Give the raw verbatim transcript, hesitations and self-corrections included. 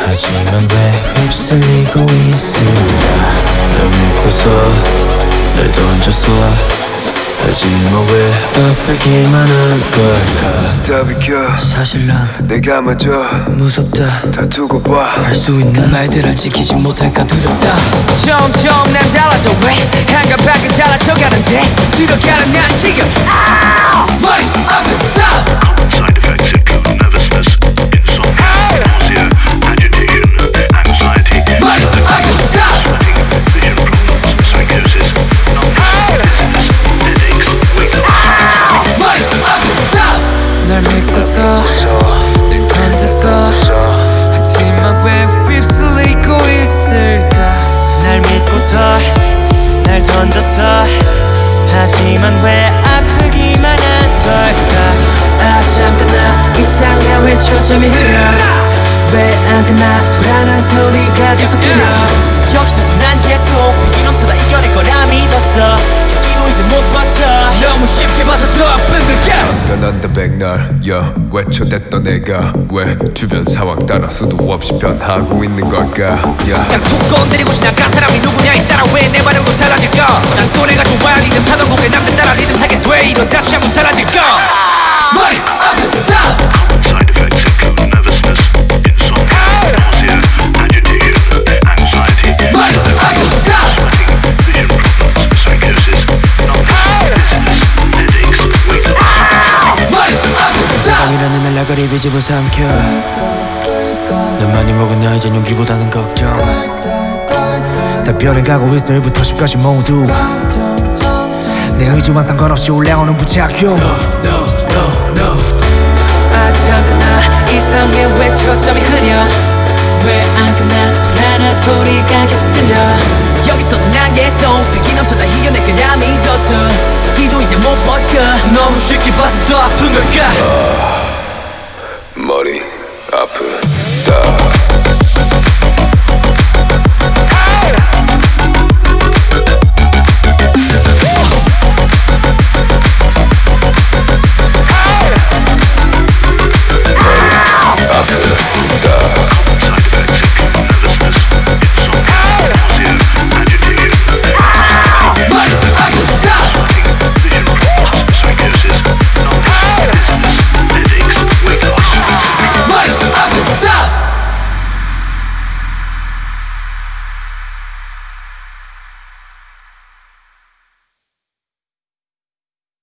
하지만 왜 휩쓸리고 있을까. 날 믿고서 날 던졌어. 하지만 왜 아프기만 한 걸까. 더 비켜 사실 난 내가 먼저 무섭다. 더 두고 봐. 할 수 있나. 그 말들을 지키지 못할까 두렵다. 점점 난 달라져 왜 한가밖에 달라져가는데 들어가는 난 지금 머리 아프다. Side effects include nervousness, insomnia, nausea, agitation, anxiety, 머리 아프다. sweating, vision problems, psychosis, numbness, dizziness, headaches, weakness. 머리 아프다. 날 믿고서 늘 던졌어. 하지만 왜 휩쓸리고 있을까. 날 믿고서 날 던졌어. 하지만 왜 아프기만 한 걸까. 아 잠깐 나 이상해 왜 초점이 흐려. 왜 안 끝나 불안한 소리가 계속 들려. 여기서도 난 계속 위기 넘쳐다 이겨낼 거라 믿었어. 여기도 이제 못 버텨. 너무 쉽게 봐서 더 아픈 걸까. 변한다 백날 yeah. 외쳐댔던 내가 왜 주변 상황 따라 수도 없이 변하고 있는 걸까. yeah. 그냥 툭 건드리고 지나간 사람이 누구냐에 따라 왜 내 반응도 달라질까. 난 또래가 좋아 리듬 타던 곡에 남들 따라 리듬 타게 돼. 이러다 취하고 달라질까. 머리 아프다. Side effects include nervousness, insomnia, nausea, agitation, anxiety, 머리 아프다. sweating, vision problems, psychosis, numbness, dizziness, headaches, weakness. 머리 아프다. 이라는 날라가리 비집어 삼켜. 날 많이 먹은 나 이젠 용기보다는 걱정. 다 변해가고 있어 일부터 십까지 모두 내 의지와 상관없이 올라오는 부작용. 아 잠깐 나 이상해 왜 초점이 흐려. 왜 안 끝나 불안한 소리가 계속 들려. 여기서도 난 계속 위기 넘쳐다 이겨낼 거라 믿었어. 여기도 이제 못 버텨. 너무 쉽게 봐서 더 아픈 걸까. 머리 아프.